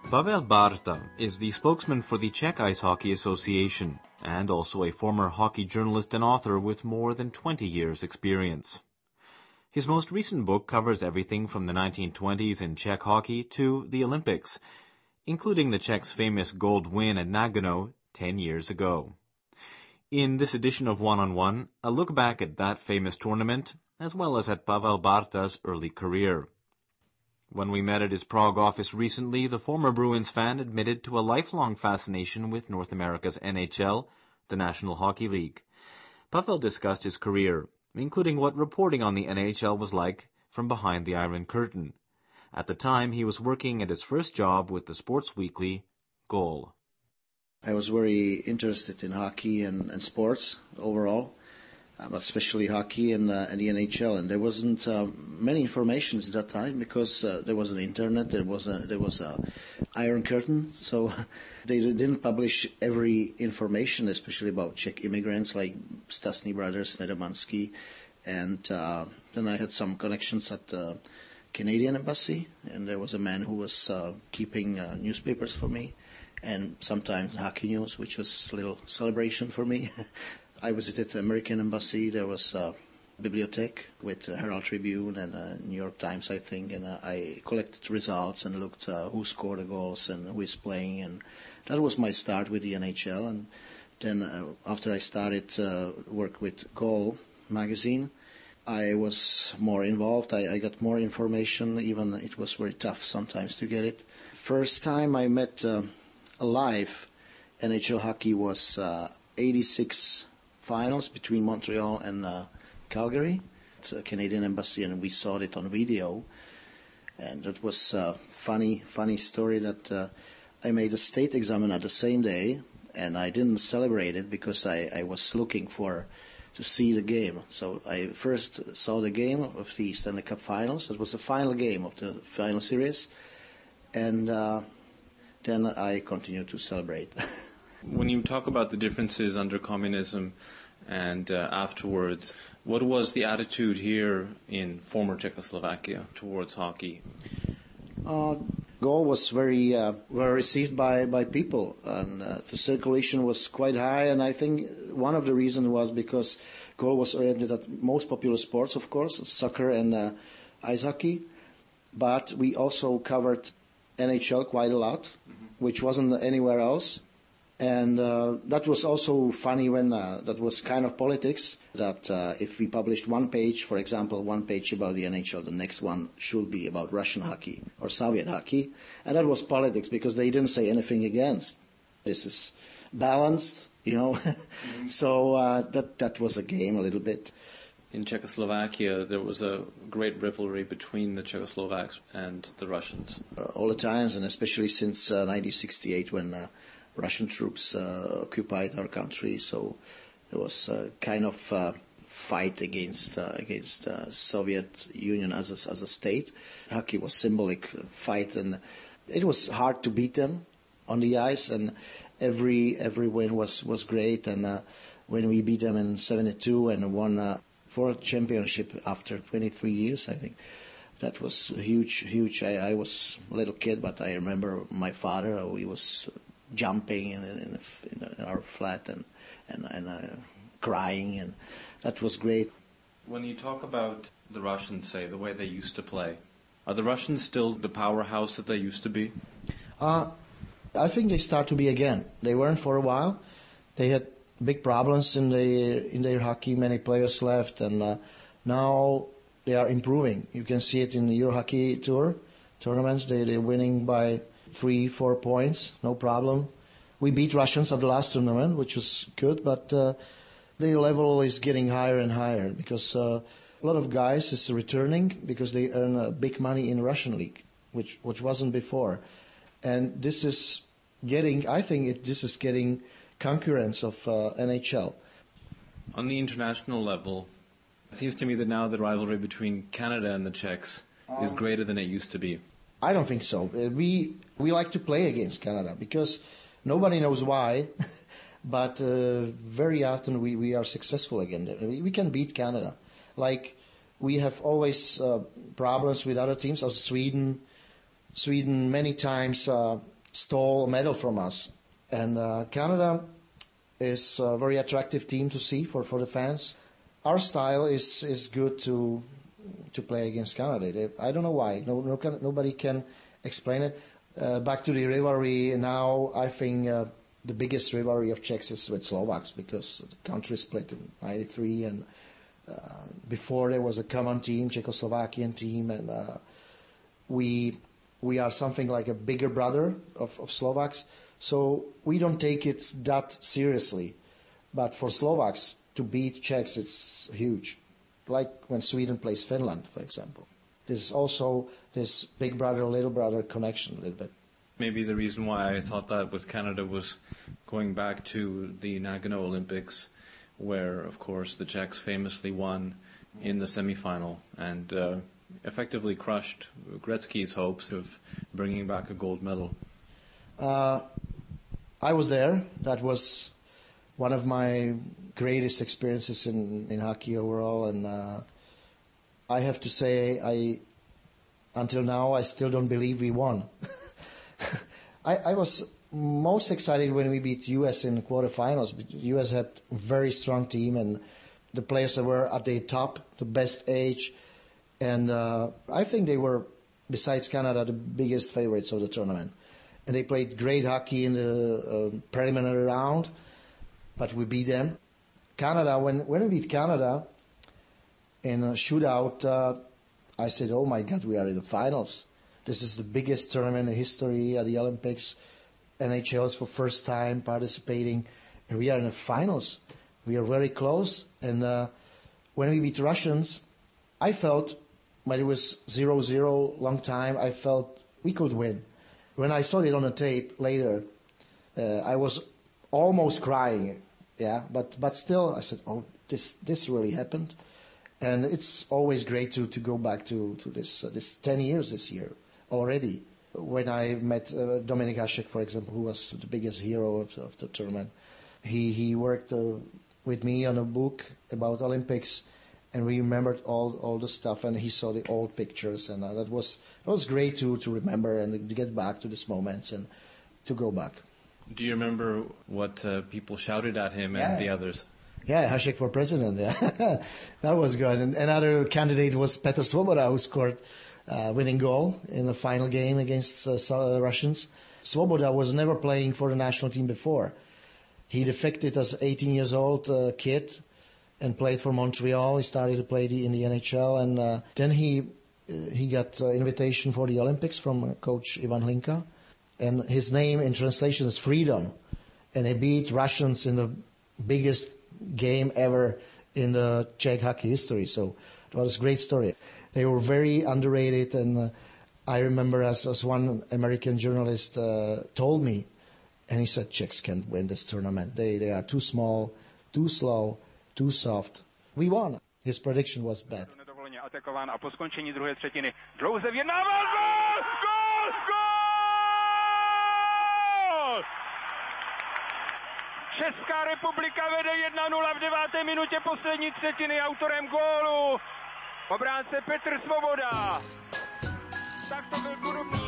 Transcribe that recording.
Pavel Barta is the spokesman for the Czech Ice Hockey Association and also a former hockey journalist and author with more than 20 years' experience. His most recent book covers everything from the 1920s in Czech hockey to the Olympics, including the Czechs' famous gold win at Nagano 10 years ago. In this edition of One-on-One, a look back at that famous tournament, as well as at Pavel Barta's early career. When we met at his Prague office recently, the former Bruins fan admitted to a lifelong fascination with North America's NHL, the National Hockey League. Pavel discussed his career, including what reporting on the NHL was like from behind the Iron Curtain. At the time, he was working at his first job with the sports weekly, Goal. I was very interested in hockey and sports overall, but especially hockey and the NHL. And there wasn't many information at that time because there was an internet, there was a Iron Curtain, so they didn't publish every information, especially about Czech immigrants like Stasny brothers, Nedomansky, and then I had some connections at the Canadian embassy, and there was a man who was keeping newspapers for me, and sometimes hockey news, which was a little celebration for me. I visited the American embassy. There was a bibliothèque with Herald Tribune and New York Times, I think, and I collected results and looked who scored the goals and who is playing, and that was my start with the NHL. And then after I started work with Goal magazine, I was more involved. I got more information, even it was very tough sometimes to get it. First time I met live NHL hockey was 86 finals between Montreal and Calgary. It's a Canadian embassy, and we saw it on video. And that was a funny story that I made a state exam at the same day, and I didn't celebrate it because I was looking to see the game. So I first saw the game of the Stanley Cup Finals. It was the final game of the final series, and then I continued to celebrate. When you talk about the differences under communism and afterwards, what was the attitude here in former Czechoslovakia towards hockey? Goal was very well received by people, and the circulation was quite high, and I think one of the reasons was because Goal was oriented at most popular sports, of course, soccer and ice hockey, but we also covered NHL quite a lot, which wasn't anywhere else. And that was also funny when that was kind of politics, that if we published one page, for example, one page about the NHL, the next one should be about Russian hockey or Soviet hockey. And that was politics because they didn't say anything against. This is balanced, So that was a game a little bit. In Czechoslovakia, there was a great rivalry between the Czechoslovaks and the Russians. All the times, and especially since 1968 when Russian troops occupied our country, so there was a kind of fight against Soviet Union as a state. Hockey was symbolic fight, and it was hard to beat them on the ice, and every win was great. And when we beat them in '72 and won fourth championship after 23 years, I think that was huge. I was a little kid, but I remember my father. He was jumping in our flat and crying, and that was great. When you talk about the Russians, say, the way they used to play, are the Russians still the powerhouse that they used to be? I think they start to be again. They weren't for a while. They had big problems in their hockey. Many players left, and now they are improving. You can see it in the Euro Hockey Tour tournaments. They're winning by 3-4 points, no problem. We beat Russians at the last tournament, which was good, but their level is getting higher and higher because a lot of guys is returning because they earn big money in Russian league, which wasn't before. And this is getting concurrence of NHL. On the international level, it seems to me that now the rivalry between Canada and the Czechs is greater than it used to be. I don't think so. We like to play against Canada because nobody knows why, but very often we are successful again. We can beat Canada. Like we have always problems with other teams, as Sweden many times stole a medal from us. And Canada is a very attractive team to see for the fans. Our style is good to play against Canada. I don't know why. Nobody can explain it. Back to the rivalry now, I think the biggest rivalry of Czechs is with Slovaks because the country split in '93 and before there was a common team, Czechoslovakian team, and we are something like a bigger brother of Slovaks. So we don't take it that seriously. But for Slovaks to beat Czechs, it's huge. Like when Sweden plays Finland, for example. There's also this big brother, little brother connection a little bit. Maybe the reason why I thought that with Canada was going back to the Nagano Olympics, where, of course, the Czechs famously won in the semi-final and effectively crushed Gretzky's hopes of bringing back a gold medal. I was there. That was one of my greatest experiences in hockey overall, and I have to say, until now, I still don't believe we won. I was most excited when we beat U.S. in the quarterfinals. U.S. had a very strong team, and the players that were at their top, the best age, and I think they were, besides Canada, the biggest favorites of the tournament. And they played great hockey in the preliminary round, but we beat them. Canada, when we beat Canada in a shootout, I said, oh my God, we are in the finals. This is the biggest tournament in history at the Olympics. NHL is for first time participating, and we are in the finals. We are very close, and when we beat Russians, I felt, when it was 0-0 long time, I felt we could win. When I saw it on the tape later, I was almost crying, but still I said, oh, this really happened. And it's always great to go back to this 10 years this year already. When I met Dominik Hasek, for example, who was the biggest hero of the tournament, he worked with me on a book about Olympics, and we remembered all the stuff, and he saw the old pictures, and that was great to remember and to get back to these moments and to go back. Do you remember what people shouted at him and the others? Yeah, Hasek for president. Yeah, that was good. And another candidate was Petr Svoboda, who scored winning goal in the final game against Russians. Svoboda was never playing for the national team before. He defected as 18 years old kid and played for Montreal. He started to play in the NHL, and then he got invitation for the Olympics from coach Ivan Hlinka. And his name in translation is Freedom. And he beat Russians in the biggest game ever in the Czech hockey history. So it was a great story. They were very underrated, and I remember as one American journalist told me, and he said, Czechs can't win this tournament. They are too small, too slow, too soft. We won. His prediction was bad. Atakován a po skončení druhé třetiny dlouze vyjednával gól! Gól! Gól! Česká republika vede 1-0 v 9. minutě poslední třetiny. Autorem gólu obránce Petr Svoboda. Tak to byl podobný